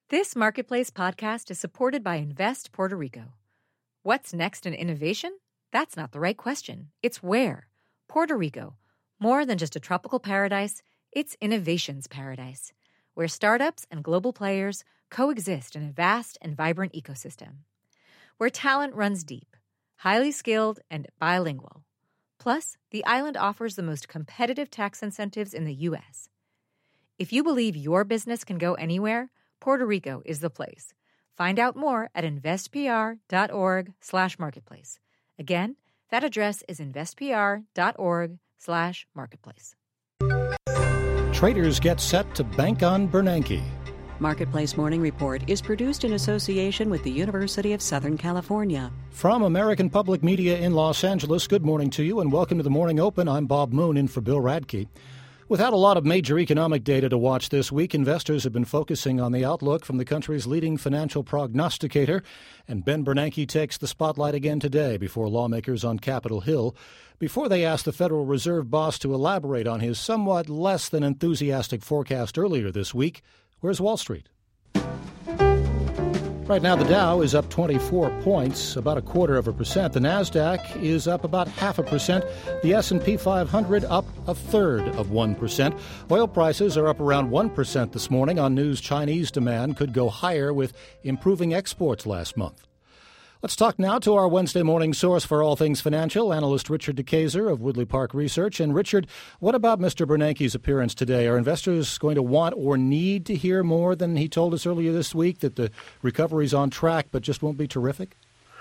This Marketplace podcast is supported by Invest Puerto Rico. What's next in innovation? That's not the right question. It's where. Puerto Rico. More than just a tropical paradise, it's innovation's paradise, where startups and global players coexist in a vast and vibrant ecosystem. Where talent runs deep, highly skilled, and bilingual. Plus, the island offers the most competitive tax incentives in the U.S. If you believe your business can go anywhere, Puerto Rico is the place. Find out more at investpr.org/marketplace. Again, that address is investpr.org/marketplace. Traders get set to bank on Bernanke. Marketplace Morning Report is produced in association with the University of Southern California. From American Public Media in Los Angeles, good morning to you and welcome to the Morning Open. I'm Bob Moon in for Bill Radke. Without a lot of major economic data to watch this week, investors have been focusing on the outlook from the country's leading financial prognosticator, and Ben Bernanke takes the spotlight again today before lawmakers on Capitol Hill, before they ask the Federal Reserve boss to elaborate on his somewhat less than enthusiastic forecast earlier this week. Where's Wall Street? Right now, the Dow is up 24 points, about 0.25%. The Nasdaq is up about 0.5%. The S&P 500 up 0.33%. Oil prices are up around 1% this morning on news Chinese demand could go higher with improving exports last month. Let's talk now to our Wednesday morning source for all things financial, analyst Richard DeKeyser of Woodley Park Research. And Richard, what about Mr. Bernanke's appearance today? Are investors going to want or need to hear more than he told us earlier this week, that the recovery's on track but just won't be terrific?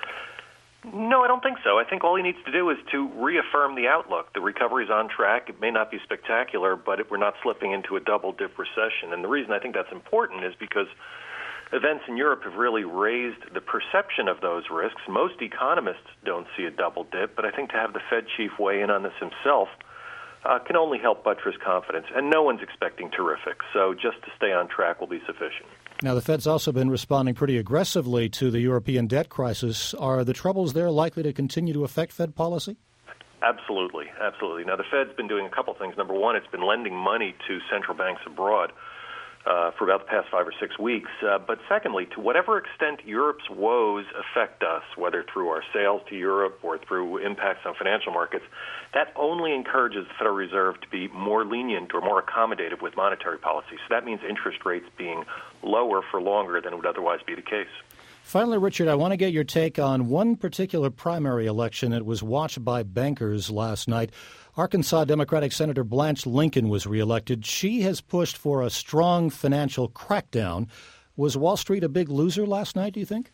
No, I don't think so. I think all he needs to do is to reaffirm the outlook. The recovery's on track. It may not be spectacular, but we're not slipping into a double-dip recession. And the reason I think that's important is because events in Europe have really raised the perception of those risks. Most economists don't see a double dip, but I think to have the Fed chief weigh in on this himself can only help buttress confidence. And no one's expecting terrific, so just to stay on track will be sufficient. Now, the Fed's also been responding pretty aggressively to the European debt crisis. Are the troubles there likely to continue to affect Fed policy? Absolutely, absolutely. Now, the Fed's been doing a couple things. Number one, it's been lending money to central banks abroad for about the past 5 or 6 weeks. But secondly, to whatever extent Europe's woes affect us, whether through our sales to Europe or through impacts on financial markets, that only encourages the Federal Reserve to be more lenient or more accommodative with monetary policy. So that means interest rates being lower for longer than would otherwise be the case. Finally, Richard, I want to get your take on one particular primary election that was watched by bankers last night. Arkansas Democratic Senator Blanche Lincoln was reelected. She has pushed for a strong financial crackdown. Was Wall Street a big loser last night, do you think?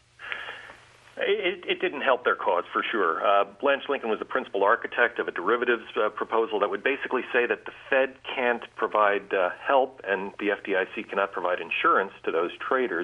It didn't help their cause, for sure. Blanche Lincoln was the principal architect of a derivatives proposal that would basically say that the Fed can't provide help and the FDIC cannot provide insurance to those traders.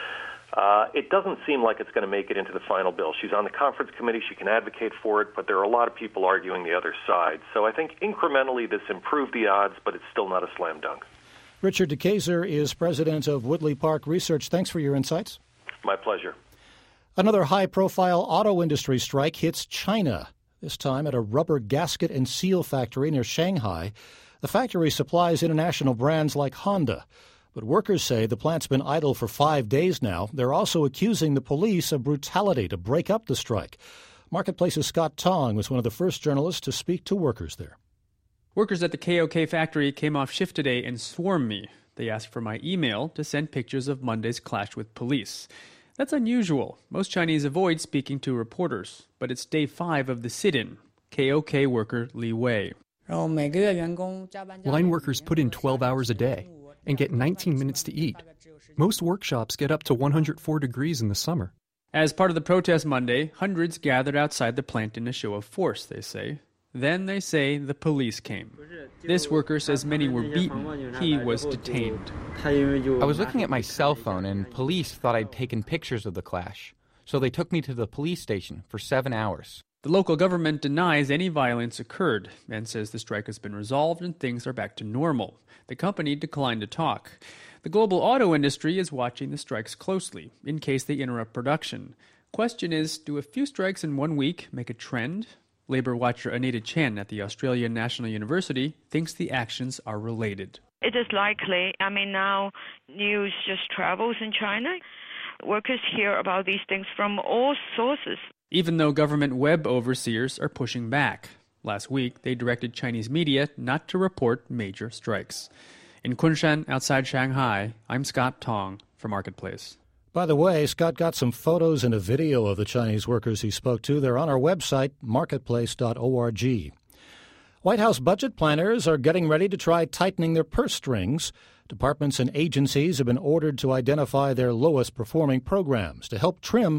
It doesn't seem like it's going to make it into the final bill. She's on the conference committee. She can advocate for it, but there are a lot of people arguing the other side. So I think incrementally this improved the odds, but it's still not a slam dunk. Richard DeKeyser is president of Woodley Park Research. Thanks for your insights. My pleasure. Another high-profile auto industry strike hits China, this time at a rubber gasket and seal factory near Shanghai. The factory supplies international brands like Honda. But workers say the plant's been idle for 5 days now. They're also accusing the police of brutality to break up the strike. Marketplace's Scott Tong was one of the first journalists to speak to workers there. Workers at the KOK factory came off shift today and swarmed me. They asked for my email to send pictures of Monday's clash with police. That's unusual. Most Chinese avoid speaking to reporters. But it's day 5 of the sit-in. KOK worker Li Wei. Line workers put in 12 hours a day and get 19 minutes to eat. Most workshops get up to 104 degrees in the summer. As part of the protest Monday, hundreds gathered outside the plant in a show of force, they say. Then they say the police came. This worker says many were beaten. He was detained. I was looking at my cell phone and police thought I'd taken pictures of the clash. So they took me to the police station for 7 hours. The local government denies any violence occurred and says the strike has been resolved and things are back to normal. The company declined to talk. The global auto industry is watching the strikes closely in case they interrupt production. Question is, do a few strikes in 1 week make a trend? Labor watcher Anita Chen at the Australian National University thinks the actions are related. It is likely. I mean, now news just travels in China. Workers hear about these things from all sources. Even though government web overseers are pushing back. Last week, they directed Chinese media not to report major strikes. In Kunshan, outside Shanghai, I'm Scott Tong for Marketplace. By the way, Scott got some photos and a video of the Chinese workers he spoke to. They're on our website, marketplace.org. White House budget planners are getting ready to try tightening their purse strings. Departments and agencies have been ordered to identify their lowest performing programs to help trim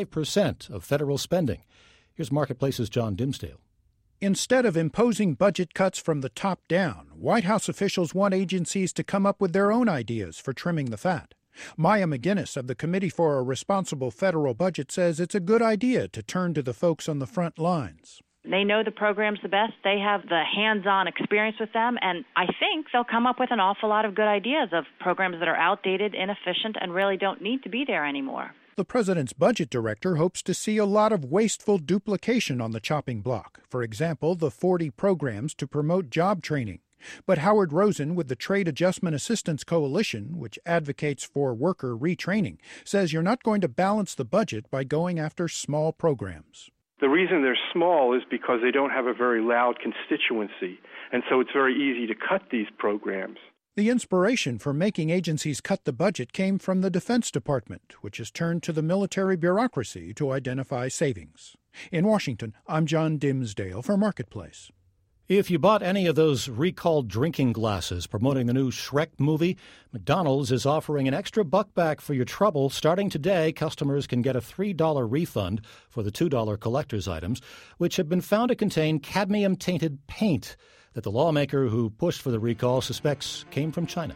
5% of federal spending. Here's Marketplace's John Dimsdale. Instead of imposing budget cuts from the top down, White House officials want agencies to come up with their own ideas for trimming the fat. Maya McGinnis of the Committee for a Responsible Federal Budget says it's a good idea to turn to the folks on the front lines. They know the programs the best. They have the hands-on experience with them, and I think they'll come up with an awful lot of good ideas of programs that are outdated, inefficient, and really don't need to be there anymore. The president's budget director hopes to see a lot of wasteful duplication on the chopping block. For example, the 40 programs to promote job training. But Howard Rosen with the Trade Adjustment Assistance Coalition, which advocates for worker retraining, says you're not going to balance the budget by going after small programs. The reason they're small is because they don't have a very loud constituency, and so it's very easy to cut these programs. The inspiration for making agencies cut the budget came from the Defense Department, which has turned to the military bureaucracy to identify savings. In Washington, I'm John Dimsdale for Marketplace. If you bought any of those recalled drinking glasses promoting the new Shrek movie, McDonald's is offering an extra $1 back for your trouble. Starting today, customers can get a $3 refund for the $2 collector's items, which have been found to contain cadmium-tainted paint that the lawmaker who pushed for the recall suspects came from China.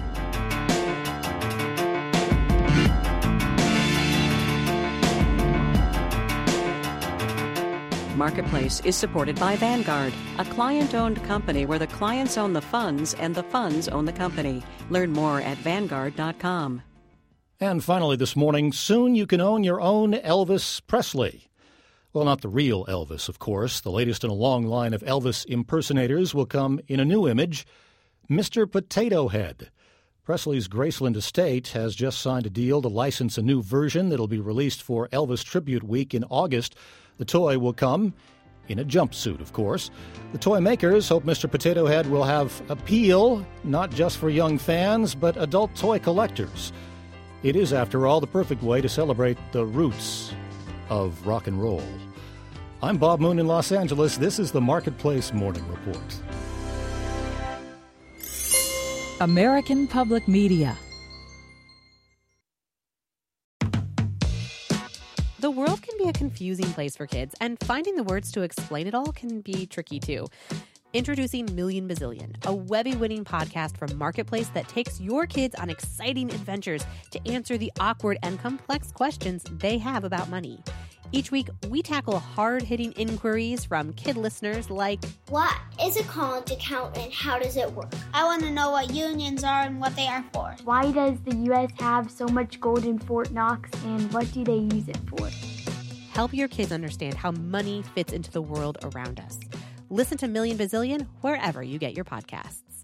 Marketplace is supported by Vanguard, a client-owned company where the clients own the funds and the funds own the company. Learn more at Vanguard.com. And finally this morning, soon you can own your own Elvis Presley. Well, not the real Elvis, of course. The latest in a long line of Elvis impersonators will come in a new image, Mr. Potato Head. Presley's Graceland estate has just signed a deal to license a new version that'll be released for Elvis Tribute Week in August. The toy will come in a jumpsuit, of course. The toy makers hope Mr. Potato Head will have appeal, not just for young fans, but adult toy collectors. It is, after all, the perfect way to celebrate the roots of rock and roll. I'm Bob Moon in Los Angeles. This is the Marketplace Morning Report. American Public Media. The world can be a confusing place for kids, and finding the words to explain it all can be tricky too. Introducing Million Bazillion, a Webby-winning podcast from Marketplace that takes your kids on exciting adventures to answer the awkward and complex questions they have about money. Each week, we tackle hard-hitting inquiries from kid listeners like, what is a college account and how does it work? I want to know what unions are and what they are for. Why does the U.S. have so much gold in Fort Knox and what do they use it for? Help your kids understand how money fits into the world around us. Listen to Million Bazillion wherever you get your podcasts.